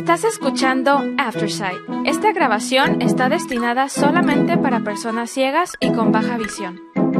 Estás escuchando Aftersight. Esta grabación está destinada solamente para personas ciegas y con baja visión.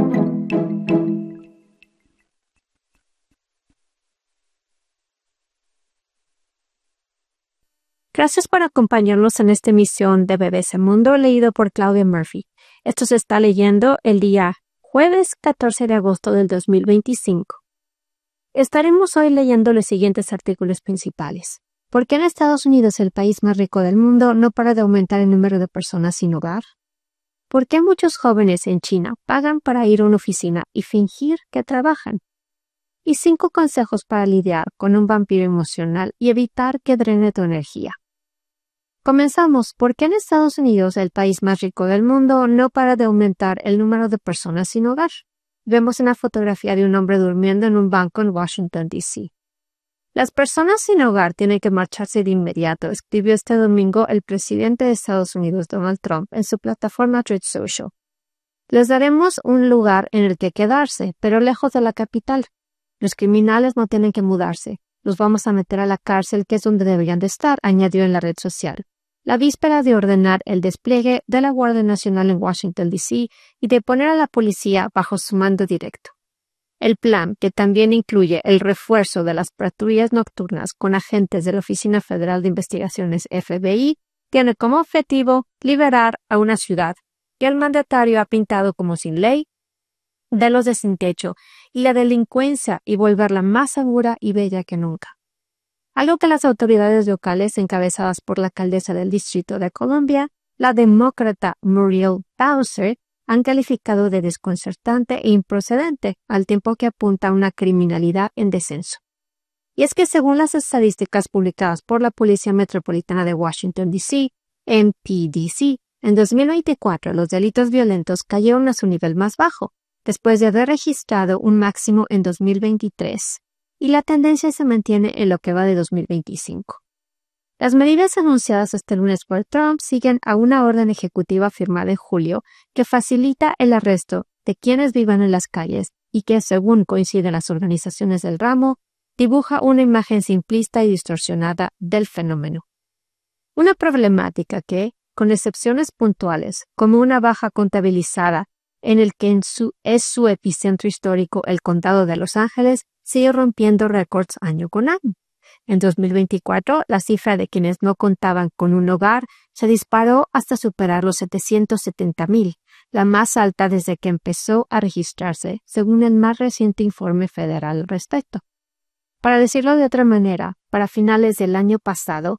Gracias por acompañarnos en esta emisión de BBC Mundo leído por Claudia Murphy. Esto se está leyendo el día jueves 14 de agosto del 2025. Estaremos hoy leyendo los siguientes artículos principales. ¿Por qué en Estados Unidos, el país más rico del mundo, no para de aumentar el número de personas sin hogar? ¿Por qué muchos jóvenes en China pagan para ir a una oficina y fingir que trabajan? Y 5 consejos para lidiar con un vampiro emocional y evitar que drene tu energía. Comenzamos. ¿Por qué en Estados Unidos, el país más rico del mundo, no para de aumentar el número de personas sin hogar? Vemos una fotografía de un hombre durmiendo en un banco en Washington, D.C. Las personas sin hogar tienen que marcharse de inmediato, escribió este domingo el presidente de Estados Unidos, Donald Trump, en su plataforma Truth Social. Les daremos un lugar en el que quedarse, pero lejos de la capital. Los criminales no tienen que mudarse. Los vamos a meter a la cárcel, que es donde deberían de estar, añadió en la red social. La víspera de ordenar el despliegue de la Guardia Nacional en Washington, D.C. y de poner a la policía bajo su mando directo. El plan, que también incluye el refuerzo de las patrullas nocturnas con agentes de la Oficina Federal de Investigaciones FBI, tiene como objetivo liberar a una ciudad que el mandatario ha pintado como sin ley, de los de sin techo y la delincuencia, y volverla más segura y bella que nunca. Algo que las autoridades locales, encabezadas por la alcaldesa del Distrito de Columbia, la demócrata Muriel Bowser, han calificado de desconcertante e improcedente, al tiempo que apunta a una criminalidad en descenso. Y es que según las estadísticas publicadas por la Policía Metropolitana de Washington, D.C., MPDC, en 2024 los delitos violentos cayeron a su nivel más bajo, después de haber registrado un máximo en 2023, y la tendencia se mantiene en lo que va de 2025. Las medidas anunciadas este lunes por Trump siguen a una orden ejecutiva firmada en julio que facilita el arresto de quienes vivan en las calles y que, según coinciden las organizaciones del ramo, dibuja una imagen simplista y distorsionada del fenómeno. Una problemática que, con excepciones puntuales, como una baja contabilizada en el que es su epicentro histórico, el condado de Los Ángeles, sigue rompiendo récords año con año. En 2024, la cifra de quienes no contaban con un hogar se disparó hasta superar los 770,000, la más alta desde que empezó a registrarse, según el más reciente informe federal al respecto. Para decirlo de otra manera, para finales del año pasado,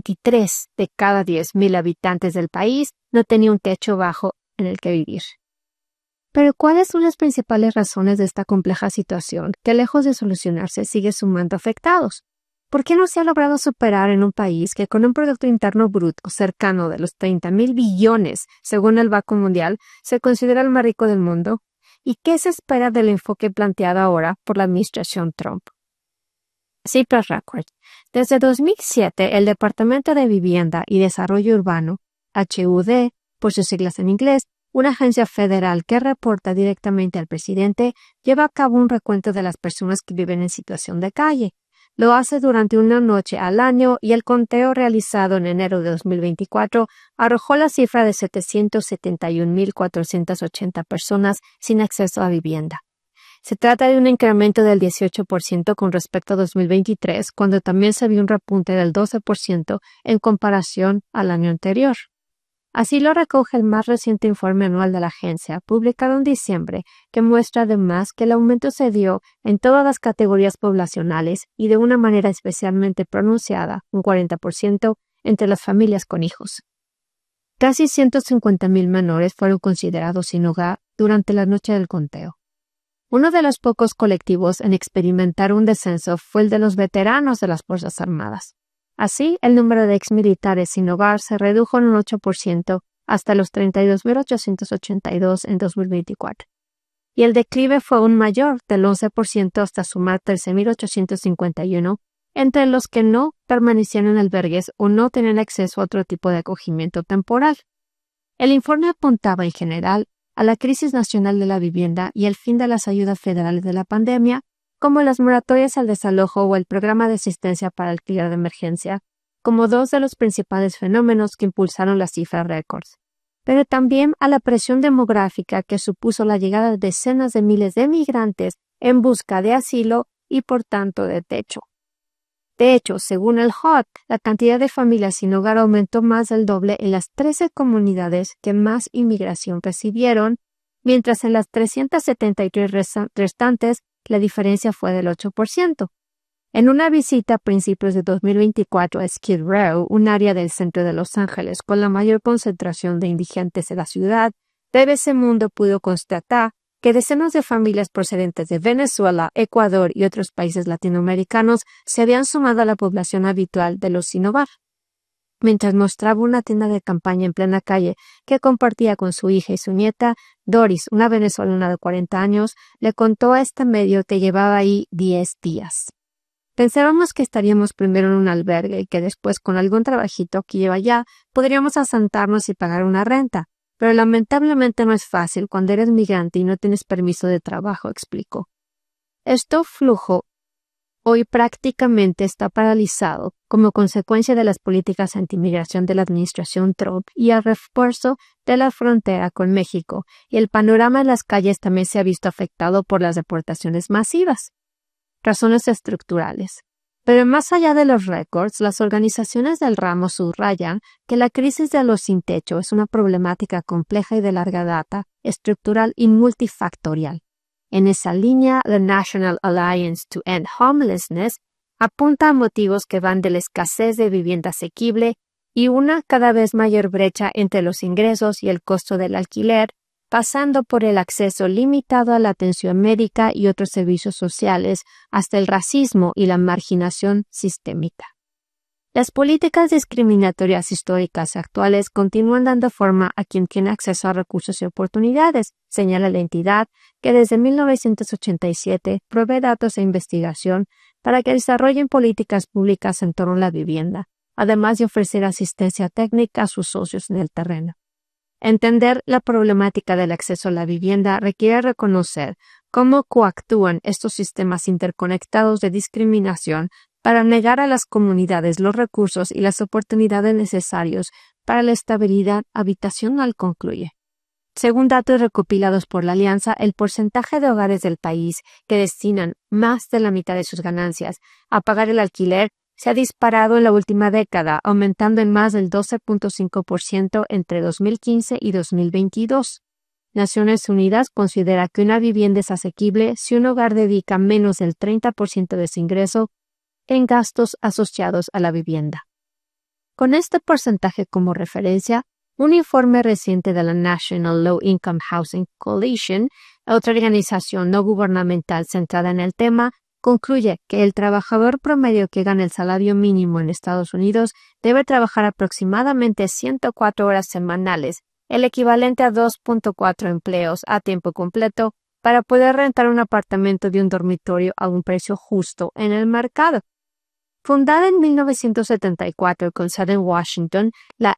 23 de cada 10,000 habitantes del país no tenían un techo bajo en el que vivir. Pero ¿cuáles son las principales razones de esta compleja situación que, lejos de solucionarse, sigue sumando afectados? ¿Por qué no se ha logrado superar en un país que, con un Producto Interno Bruto cercano de los 30,000 billones, según el Banco Mundial, se considera el más rico del mundo? ¿Y qué se espera del enfoque planteado ahora por la administración Trump? Cifras récord. Desde 2007, el Departamento de Vivienda y Desarrollo Urbano, HUD, por sus siglas en inglés, una agencia federal que reporta directamente al presidente, lleva a cabo un recuento de las personas que viven en situación de calle. Lo hace durante una noche al año y el conteo realizado en enero de 2024 arrojó la cifra de 771,480 personas sin acceso a vivienda. Se trata de un incremento del 18% con respecto a 2023, cuando también se vio un repunte del 12% en comparación al año anterior. Así lo recoge el más reciente informe anual de la agencia, publicado en diciembre, que muestra además que el aumento se dio en todas las categorías poblacionales y de una manera especialmente pronunciada, un 40%, entre las familias con hijos. Casi 150,000 menores fueron considerados sin hogar durante la noche del conteo. Uno de los pocos colectivos en experimentar un descenso fue el de los veteranos de las Fuerzas Armadas. Así, el número de exmilitares sin hogar se redujo en un 8% hasta los 32,882 en 2024. Y el declive fue aún mayor, del 11% hasta sumar 13,851 entre los que no permanecían en albergues o no tenían acceso a otro tipo de acogimiento temporal. El informe apuntaba en general a la crisis nacional de la vivienda y el fin de las ayudas federales de la pandemia, como las moratorias al desalojo o el programa de asistencia para alquiler de emergencia, como dos de los principales fenómenos que impulsaron las cifras récords, pero también a la presión demográfica que supuso la llegada de decenas de miles de migrantes en busca de asilo y por tanto de techo. De hecho, según el HUD, la cantidad de familias sin hogar aumentó más del doble en las 13 comunidades que más inmigración recibieron, mientras en las 373 restantes la diferencia fue del 8%. En una visita a principios de 2024 a Skid Row, un área del centro de Los Ángeles con la mayor concentración de indigentes de la ciudad, BBC Mundo pudo constatar que decenas de familias procedentes de Venezuela, Ecuador y otros países latinoamericanos se habían sumado a la población habitual de los sin hogar. Mientras mostraba una tienda de campaña en plena calle que compartía con su hija y su nieta, Doris, una venezolana de 40 años, le contó a este medio que llevaba ahí 10 días. Pensábamos que estaríamos primero en un albergue y que después, con algún trabajito que lleva allá, podríamos asentarnos y pagar una renta. Pero lamentablemente no es fácil cuando eres migrante y no tienes permiso de trabajo, explicó. Este flujo hoy prácticamente está paralizado como consecuencia de las políticas anti-inmigración de la administración Trump y el refuerzo de la frontera con México, y el panorama en las calles también se ha visto afectado por las deportaciones masivas. Razones estructurales. Pero más allá de los récords, las organizaciones del ramo subrayan que la crisis de los sin techo es una problemática compleja y de larga data, estructural y multifactorial. En esa línea, the National Alliance to End Homelessness apunta a motivos que van de la escasez de vivienda asequible y una cada vez mayor brecha entre los ingresos y el costo del alquiler, pasando por el acceso limitado a la atención médica y otros servicios sociales, hasta el racismo y la marginación sistémica. Las políticas discriminatorias históricas actuales continúan dando forma a quien tiene acceso a recursos y oportunidades, señala la entidad, que desde 1987 provee datos e investigación para que desarrollen políticas públicas en torno a la vivienda, además de ofrecer asistencia técnica a sus socios en el terreno. Entender la problemática del acceso a la vivienda requiere reconocer cómo coactúan estos sistemas interconectados de discriminación para negar a las comunidades los recursos y las oportunidades necesarios para la estabilidad habitacional, concluye. Según datos recopilados por la Alianza, el porcentaje de hogares del país que destinan más de la mitad de sus ganancias a pagar el alquiler se ha disparado en la última década, aumentando en más del 12.5% entre 2015 y 2022. Naciones Unidas considera que una vivienda es asequible si un hogar dedica menos del 30% de su ingreso en gastos asociados a la vivienda. Con este porcentaje como referencia, un informe reciente de la National Low Income Housing Coalition, otra organización no gubernamental centrada en el tema, concluye que el trabajador promedio que gana el salario mínimo en Estados Unidos debe trabajar aproximadamente 104 horas semanales, el equivalente a 2.4 empleos a tiempo completo, para poder rentar un apartamento de un dormitorio a un precio justo en el mercado. Fundada en 1974 con sede en Washington, la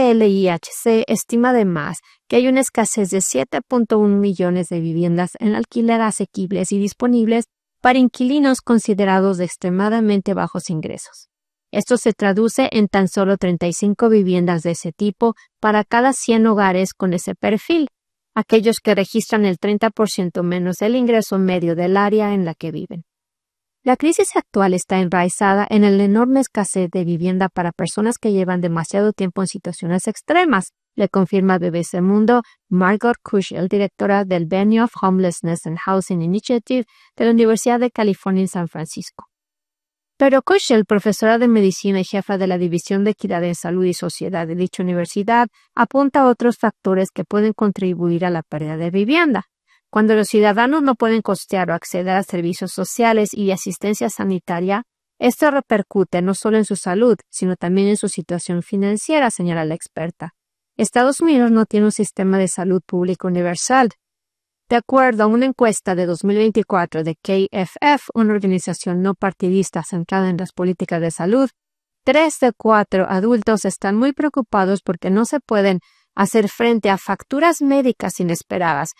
NLIHC estima además que hay una escasez de 7.1 millones de viviendas en alquiler asequibles y disponibles para inquilinos considerados de extremadamente bajos ingresos. Esto se traduce en tan solo 35 viviendas de ese tipo para cada 100 hogares con ese perfil, aquellos que registran el 30% menos del ingreso medio del área en la que viven. La crisis actual está enraizada en la enorme escasez de vivienda para personas que llevan demasiado tiempo en situaciones extremas, le confirma BBC Mundo Margot Kushel, directora del Venue of Homelessness and Housing Initiative de la Universidad de California en San Francisco. Pero Kushel, profesora de medicina y jefa de la División de Equidad en Salud y Sociedad de dicha universidad, apunta a otros factores que pueden contribuir a la pérdida de vivienda. Cuando los ciudadanos no pueden costear o acceder a servicios sociales y de asistencia sanitaria, esto repercute no solo en su salud, sino también en su situación financiera, señala la experta. Estados Unidos no tiene un sistema de salud público universal. De acuerdo a una encuesta de 2024 de KFF, una organización no partidista centrada en las políticas de salud, 3 de 4 adultos están muy preocupados porque no se pueden hacer frente a facturas médicas inesperadas,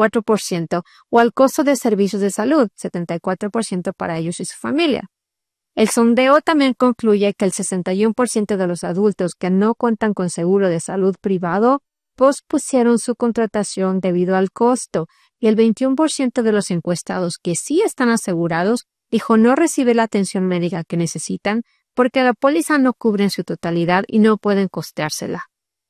74%, o al costo de servicios de salud, 74% para ellos y su familia. El sondeo también concluye que el 61% de los adultos que no cuentan con seguro de salud privado pospusieron su contratación debido al costo, y el 21% de los encuestados que sí están asegurados dijo no recibir la atención médica que necesitan porque la póliza no cubre en su totalidad y no pueden costeársela.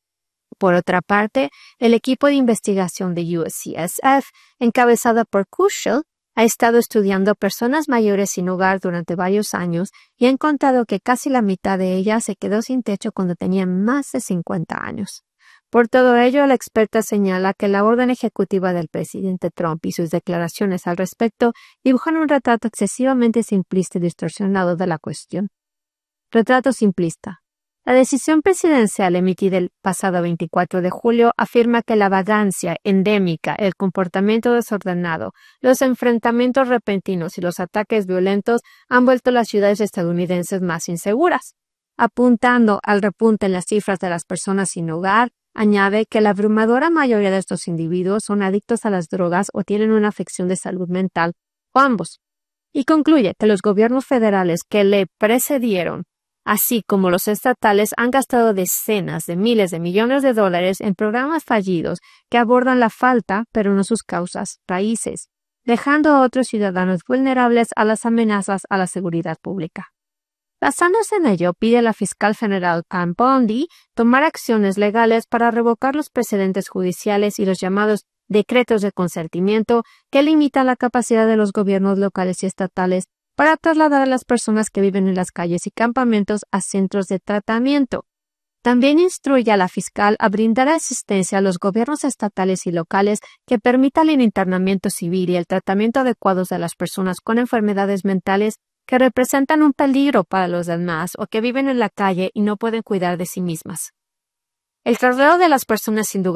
Por otra parte, el equipo de investigación de USCSF, encabezado por Kushel, ha estado estudiando a personas mayores sin hogar durante varios años y ha encontrado que casi la mitad de ellas se quedó sin techo cuando tenían más de 50 años. Por todo ello, la experta señala que la orden ejecutiva del presidente Trump y sus declaraciones al respecto dibujan un retrato excesivamente simplista y distorsionado de la cuestión. Retrato simplista. La decisión presidencial emitida el pasado 24 de julio afirma que la vagancia endémica, el comportamiento desordenado, los enfrentamientos repentinos y los ataques violentos han vuelto las ciudades estadounidenses más inseguras. Apuntando al repunte en las cifras de las personas sin hogar, añade que la abrumadora mayoría de estos individuos son adictos a las drogas o tienen una afección de salud mental, o ambos. Y concluye que los gobiernos federales que le precedieron, así como los estatales, han gastado decenas de miles de millones de dólares en programas fallidos que abordan la falta, pero no sus causas, raíces, dejando a otros ciudadanos vulnerables a las amenazas a la seguridad pública. Basándose en ello, pide a la fiscal general Pam Bondi tomar acciones legales para revocar los precedentes judiciales y los llamados decretos de consentimiento que limitan la capacidad de los gobiernos locales y estatales para trasladar a las personas que viven en las calles y campamentos a centros de tratamiento. También instruye a la fiscal a brindar asistencia a los gobiernos estatales y locales que permitan el internamiento civil y el tratamiento adecuados de las personas con enfermedades mentales que representan un peligro para los demás o que viven en la calle y no pueden cuidar de sí mismas. El traslado de las personas sin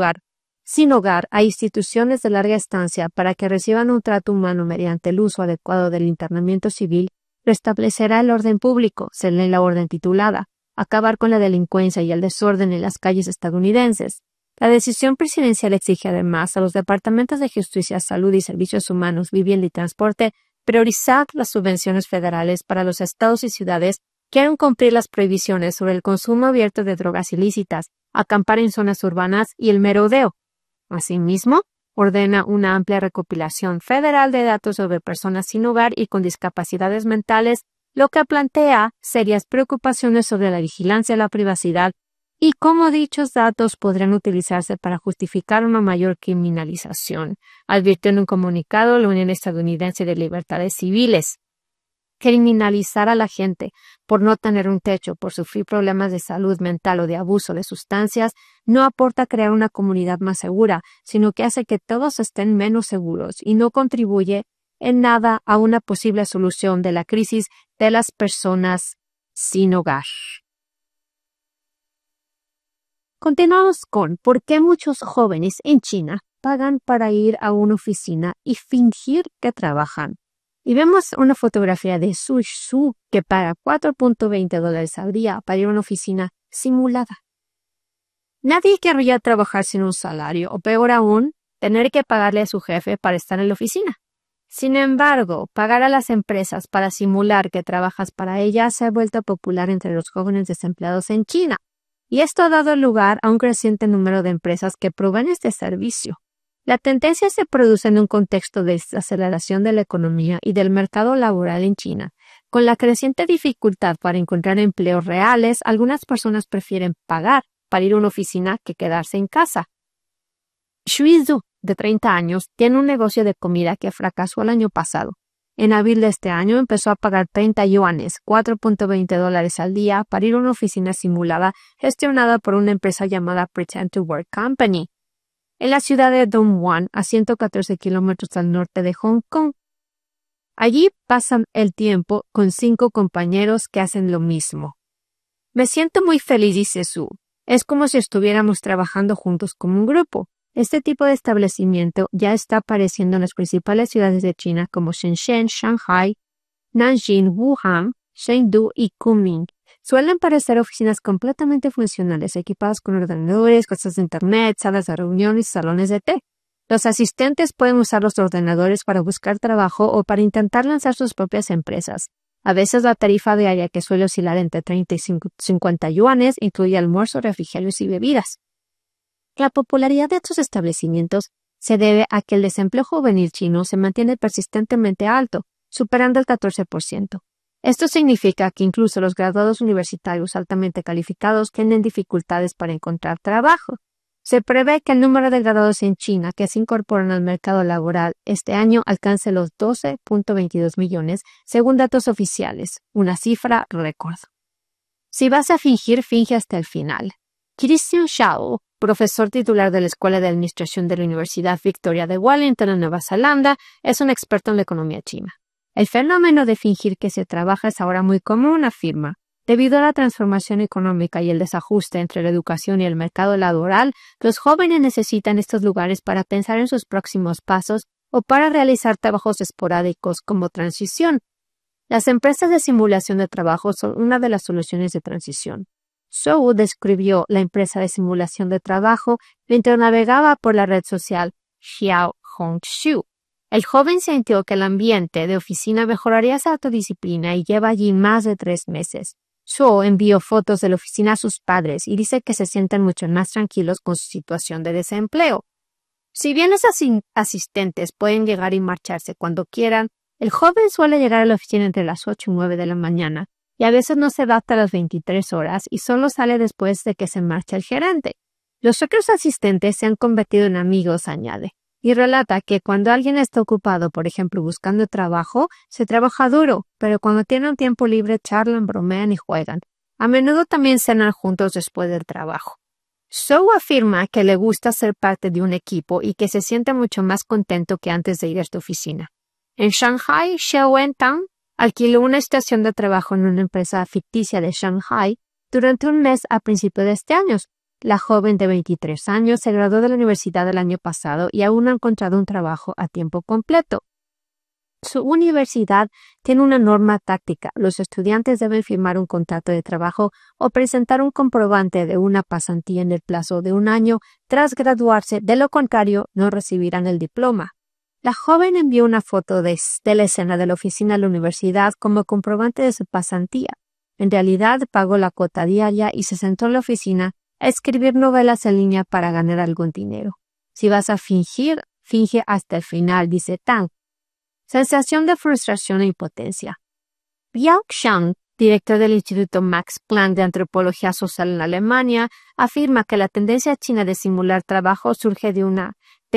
hogar a instituciones de larga estancia para que reciban un trato humano mediante el uso adecuado del internamiento civil restablecerá el orden público, se lee la orden titulada, acabar con la delincuencia y el desorden en las calles estadounidenses. La decisión presidencial exige además a los departamentos de Justicia, Salud y Servicios Humanos, Vivienda y Transporte priorizar las subvenciones federales para los estados y ciudades que quieran cumplir las prohibiciones sobre el consumo abierto de drogas ilícitas, acampar en zonas urbanas y el merodeo. Asimismo, ordena una amplia recopilación federal de datos sobre personas sin hogar y con discapacidades mentales, lo que plantea serias preocupaciones sobre la vigilancia de la privacidad y cómo dichos datos podrían utilizarse para justificar una mayor criminalización, advirtió en un comunicado la Unión Estadounidense de Libertades Civiles. Criminalizar a la gente por no tener un techo, por sufrir problemas de salud mental o de abuso de sustancias, no aporta a crear una comunidad más segura, sino que hace que todos estén menos seguros y no contribuye en nada a una posible solución de la crisis de las personas sin hogar. Continuamos con ¿por qué muchos jóvenes en China pagan para ir a una oficina y fingir que trabajan? Y vemos una fotografía de Su Shu que paga $4.20 al día para ir a una oficina simulada. Nadie querría trabajar sin un salario o peor aún, tener que pagarle a su jefe para estar en la oficina. Sin embargo, pagar a las empresas para simular que trabajas para ellas se ha vuelto popular entre los jóvenes desempleados en China. Y esto ha dado lugar a un creciente número de empresas que proveen este servicio. La tendencia se produce en un contexto de desaceleración de la economía y del mercado laboral en China. Con la creciente dificultad para encontrar empleos reales, algunas personas prefieren pagar para ir a una oficina que quedarse en casa. Shui Zhu, de 30 años, tiene un negocio de comida que fracasó el año pasado. En abril de este año empezó a pagar 30 yuanes, $4.20 al día, para ir a una oficina simulada gestionada por una empresa llamada Pretend to Work Company, en la ciudad de Dongguan, a 114 kilómetros al norte de Hong Kong. Allí pasan el tiempo con 5 compañeros que hacen lo mismo. Me siento muy feliz, dice Su. Es como si estuviéramos trabajando juntos como un grupo. Este tipo de establecimiento ya está apareciendo en las principales ciudades de China como Shenzhen, Shanghai, Nanjing, Wuhan, Chengdu y Kunming. Suelen parecer oficinas completamente funcionales, equipadas con ordenadores, cosas de internet, salas de reuniones y salones de té. Los asistentes pueden usar los ordenadores para buscar trabajo o para intentar lanzar sus propias empresas. A veces la tarifa diaria, que suele oscilar entre 30 y 50 yuanes, incluye almuerzo, refrigerios y bebidas. La popularidad de estos establecimientos se debe a que el desempleo juvenil chino se mantiene persistentemente alto, superando el 14%. Esto significa que incluso los graduados universitarios altamente calificados tienen dificultades para encontrar trabajo. Se prevé que el número de graduados en China que se incorporan al mercado laboral este año alcance los 12.22 millones, según datos oficiales, una cifra récord. Si vas a fingir, finge hasta el final. Christian Shao, profesor titular de la Escuela de Administración de la Universidad Victoria de Wellington en Nueva Zelanda, es un experto en la economía china. El fenómeno de fingir que se trabaja es ahora muy común, afirma. Debido a la transformación económica y el desajuste entre la educación y el mercado laboral, los jóvenes necesitan estos lugares para pensar en sus próximos pasos o para realizar trabajos esporádicos como transición. Las empresas de simulación de trabajo son una de las soluciones de transición. Zhou describió la empresa de simulación de trabajo mientras navegaba por la red social Xiaohongshu. El joven sintió que el ambiente de oficina mejoraría su autodisciplina y lleva allí más de 3 meses. Zhou envió fotos de la oficina a sus padres y dice que se sienten mucho más tranquilos con su situación de desempleo. Si bien los asistentes pueden llegar y marcharse cuando quieran, el joven suele llegar a la oficina entre las 8 y 9 de la mañana y a veces no se va hasta las 23 horas y solo sale después de que se marcha el gerente. Los otros asistentes se han convertido en amigos, añade, y relata que cuando alguien está ocupado, por ejemplo, buscando trabajo, se trabaja duro, pero cuando tienen tiempo libre charlan, bromean y juegan. A menudo también cenan juntos después del trabajo. Zhou afirma que le gusta ser parte de un equipo y que se siente mucho más contento que antes de ir a esta oficina. En Shanghai, Xiao Wentang alquiló una estación de trabajo en una empresa ficticia de Shanghai durante un mes a principios de este año. La joven de 23 años se graduó de la universidad el año pasado y aún no ha encontrado un trabajo a tiempo completo. Su universidad tiene una norma táctica. Los estudiantes deben firmar un contrato de trabajo o presentar un comprobante de una pasantía en el plazo de 1 año tras graduarse. De lo contrario, no recibirán el diploma. La joven envió una foto de la escena de la oficina de la universidad como comprobante de su pasantía. En realidad, pagó la cuota diaria y se sentó en la oficina a escribir novelas en línea para ganar algún dinero. Si vas a fingir, finge hasta el final, dice Tang. Sensación de frustración e impotencia. Yao Xiang, director del Instituto Max Planck de Antropología Social en Alemania, afirma que la tendencia china de simular trabajo surge de una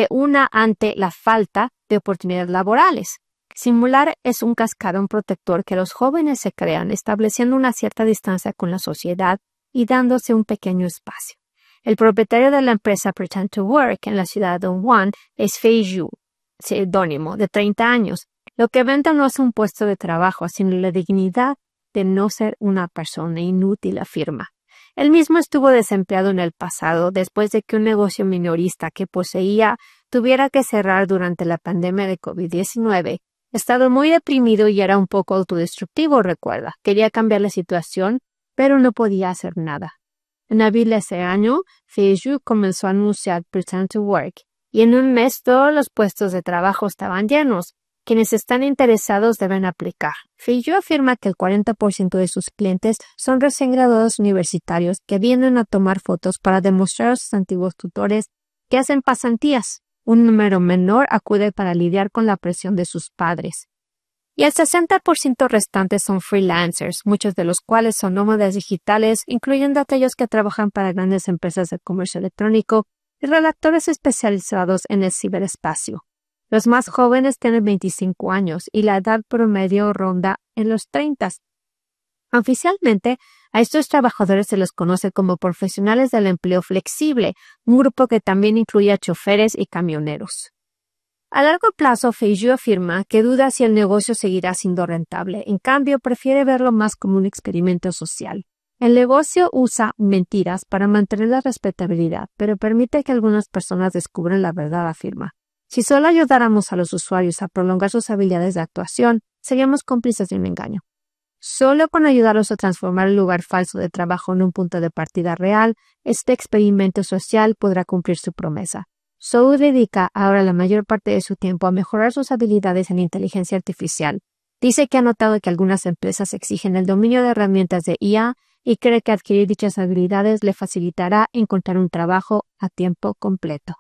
ante la falta de oportunidades laborales. Simular es un cascarón protector que los jóvenes se crean, estableciendo una cierta distancia con la sociedad y dándose un pequeño espacio. El propietario de la empresa Pretend to Work en la ciudad de Dongguan es Fei Zhu, seudónimo, de 30 años. Lo que vende no es un puesto de trabajo, sino la dignidad de no ser una persona inútil, afirma. Él mismo estuvo desempleado en el pasado después de que un negocio minorista que poseía tuviera que cerrar durante la pandemia de COVID-19. Estaba muy deprimido y era un poco autodestructivo, recuerda. Quería cambiar la situación, pero no podía hacer nada. En abril de ese año, Fei Zhu comenzó a anunciar Pretend to Work, y en un mes todos los puestos de trabajo estaban llenos. Quienes están interesados deben aplicar. Fei Zhu afirma que el 40% de sus clientes son recién graduados universitarios que vienen a tomar fotos para demostrar a sus antiguos tutores que hacen pasantías. Un número menor acude para lidiar con la presión de sus padres. Y el 60% restantes son freelancers, muchos de los cuales son nómadas digitales, incluyendo aquellos que trabajan para grandes empresas de comercio electrónico y redactores especializados en el ciberespacio. Los más jóvenes tienen 25 años y la edad promedio ronda en los 30. Oficialmente, a estos trabajadores se les conoce como profesionales del empleo flexible, un grupo que también incluye a choferes y camioneros. A largo plazo, Fei Zhu afirma que duda si el negocio seguirá siendo rentable. En cambio, prefiere verlo más como un experimento social. El negocio usa mentiras para mantener la respetabilidad, pero permite que algunas personas descubran la verdad, afirma. Si solo ayudáramos a los usuarios a prolongar sus habilidades de actuación, seríamos cómplices de un engaño. Solo con ayudarlos a transformar el lugar falso de trabajo en un punto de partida real, este experimento social podrá cumplir su promesa. Zhou dedica ahora la mayor parte de su tiempo a mejorar sus habilidades en inteligencia artificial. Dice que ha notado que algunas empresas exigen el dominio de herramientas de IA y cree que adquirir dichas habilidades le facilitará encontrar un trabajo a tiempo completo.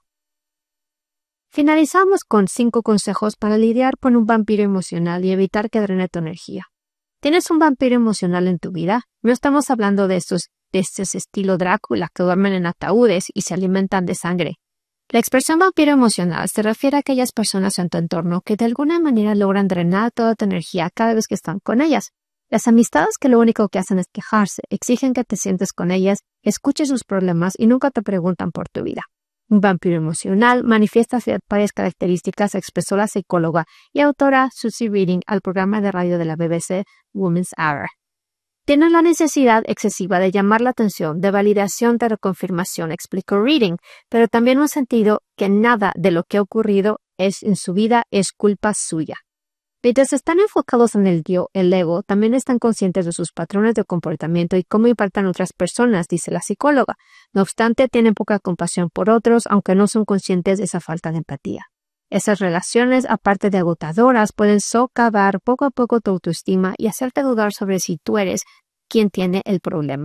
Finalizamos con 5 consejos para lidiar con un vampiro emocional y evitar que drene tu energía. ¿Tienes un vampiro emocional en tu vida? No estamos hablando de estos estilo Drácula que duermen en ataúdes y se alimentan de sangre. La expresión vampiro emocional se refiere a aquellas personas en tu entorno que de alguna manera logran drenar toda tu energía cada vez que están con ellas. Las amistades que lo único que hacen es quejarse, exigen que te sientes con ellas, escuches sus problemas y nunca te preguntan por tu vida. Un vampiro emocional manifiesta varias características, expresó la psicóloga y autora Susie Reading al programa de radio de la BBC Women's Hour. Tienen la necesidad excesiva de llamar la atención, de validación, de reconfirmación, explicó Reading, pero también un sentido que nada de lo que ha ocurrido en su vida es culpa suya. Mientras están enfocados en el ego, también están conscientes de sus patrones de comportamiento y cómo impactan a otras personas, dice la psicóloga. No obstante, tienen poca compasión por otros, aunque no son conscientes de esa falta de empatía. Esas relaciones, aparte de agotadoras, pueden socavar poco a poco tu autoestima y hacerte dudar sobre si tú eres quien tiene el problema.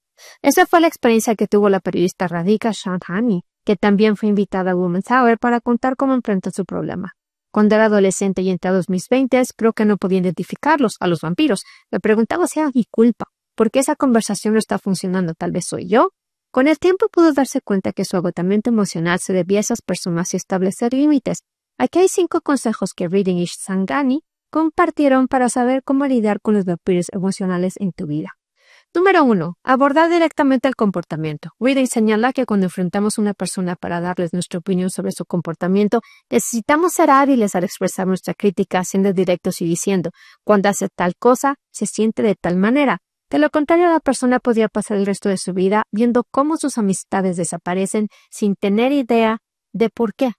Esa fue la experiencia que tuvo la periodista Radhika Shandhani, que también fue invitada a Women's Hour para contar cómo enfrentó su problema. Cuando era adolescente y entrados mis 20s, creo que no podía identificarlos, a los vampiros. Me preguntaba si era mi culpa. ¿Por qué esa conversación no está funcionando? ¿Tal vez soy yo? Con el tiempo pudo darse cuenta que su agotamiento emocional se debía a esas personas y establecer límites. Aquí hay 5 consejos que Reading y Shandhani compartieron para saber cómo lidiar con los vampiros emocionales en tu vida. Número 1. Abordar directamente el comportamiento. Reading señala que cuando enfrentamos a una persona para darles nuestra opinión sobre su comportamiento, necesitamos ser hábiles al expresar nuestra crítica, siendo directos y diciendo, cuando hace tal cosa, se siente de tal manera. De lo contrario, la persona podría pasar el resto de su vida viendo cómo sus amistades desaparecen sin tener idea de por qué.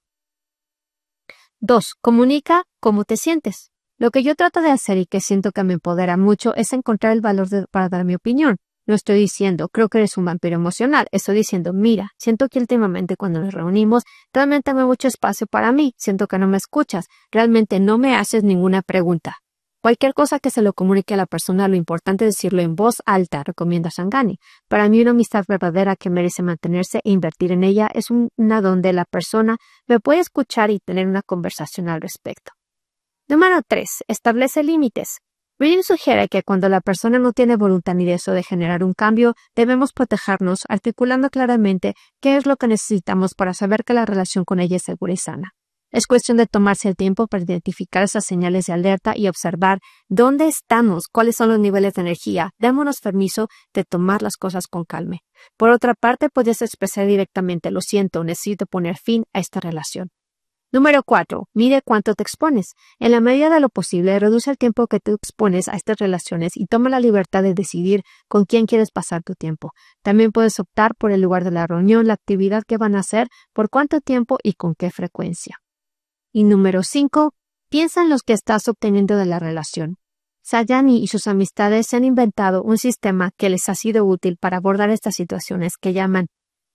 2. Comunica cómo te sientes. Lo que yo trato de hacer y que siento que me empodera mucho es encontrar el valor para dar mi opinión. No estoy diciendo, creo que eres un vampiro emocional. Estoy diciendo, mira, siento que últimamente cuando nos reunimos, realmente no hay mucho espacio para mí. Siento que no me escuchas. Realmente no me haces ninguna pregunta. Cualquier cosa que se lo comunique a la persona, lo importante es decirlo en voz alta, recomienda Shandhani. Para mí una amistad verdadera que merece mantenerse e invertir en ella es una donde la persona me puede escuchar y tener una conversación al respecto. Número 3. Establece límites. Reading sugiere que cuando la persona no tiene voluntad ni deseo de generar un cambio, debemos protegernos articulando claramente qué es lo que necesitamos para saber que la relación con ella es segura y sana. Es cuestión de tomarse el tiempo para identificar esas señales de alerta y observar dónde estamos, cuáles son los niveles de energía. Démonos permiso de tomar las cosas con calma. Por otra parte, puedes expresar directamente, lo siento, necesito poner fin a esta relación. Número 4. Mide cuánto te expones. En la medida de lo posible, reduce el tiempo que tú expones a estas relaciones y toma la libertad de decidir con quién quieres pasar tu tiempo. También puedes optar por el lugar de la reunión, la actividad que van a hacer, por cuánto tiempo y con qué frecuencia. Y número 5. Piensa en los que estás obteniendo de la relación. Shandhani y sus amistades se han inventado un sistema que les ha sido útil para abordar estas situaciones que llaman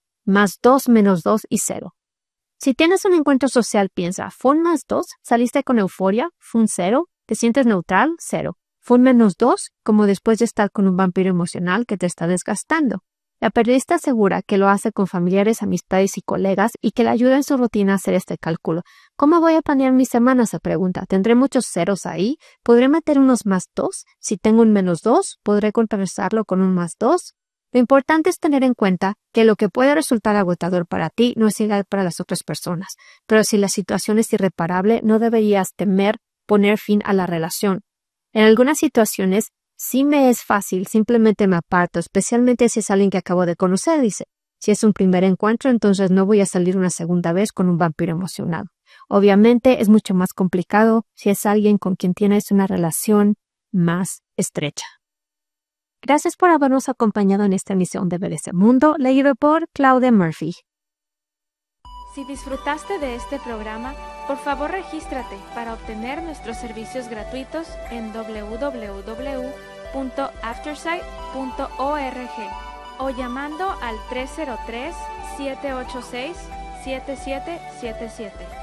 +2, -2 y 0. Si tienes un encuentro social, piensa, ¿fue un +2? ¿Saliste con euforia? ¿Fue un 0? ¿Te sientes neutral? 0. ¿Fue un -2? Como después de estar con un vampiro emocional que te está desgastando. La periodista asegura que lo hace con familiares, amistades y colegas y que le ayuda en su rutina a hacer este cálculo. ¿Cómo voy a planear mis semanas? Se pregunta. ¿Tendré muchos ceros ahí? ¿Podré meter unos +2? Si tengo un -2, ¿podré contrarrestarlo con un +2? Lo importante es tener en cuenta que lo que puede resultar agotador para ti no es igual para las otras personas, pero si la situación es irreparable, no deberías temer poner fin a la relación. En algunas situaciones, sí me es fácil, simplemente me aparto, especialmente si es alguien que acabo de conocer, dice. Si es un primer encuentro, entonces no voy a salir una segunda vez con un vampiro emocional. Obviamente es mucho más complicado si es alguien con quien tienes una relación más estrecha. Gracias por habernos acompañado en esta emisión de BBC Mundo, leído por Claudia Murphy. Si disfrutaste de este programa, por favor regístrate para obtener nuestros servicios gratuitos en www.aftersight.org o llamando al 303-786-7777.